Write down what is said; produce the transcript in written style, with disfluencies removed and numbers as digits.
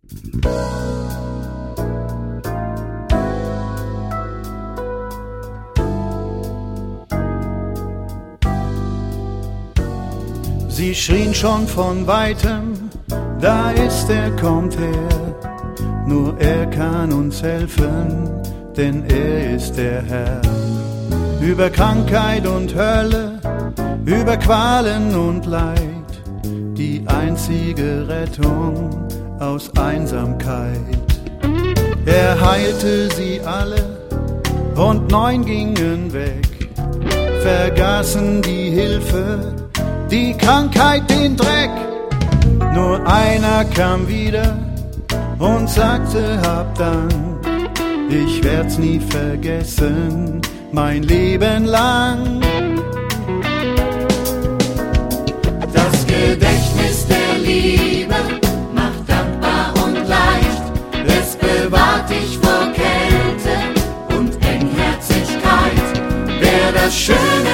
Sie schrien schon von weitem, da ist er, kommt her. Nur er kann uns helfen, denn er ist der Herr. Über Krankheit und Hölle, über Qualen und Leid, die einzige Rettung aus Einsamkeit. Er heilte sie alle und 9 gingen weg, vergaßen die Hilfe, die Krankheit, den Dreck. Nur einer kam wieder und sagte, hab Dank, ich werd's nie vergessen, mein Leben lang. Das Gedächtnis der Liebe macht dankbar und leicht, es bewahrt dich vor Kälte und Engherzigkeit. Wer das Schöne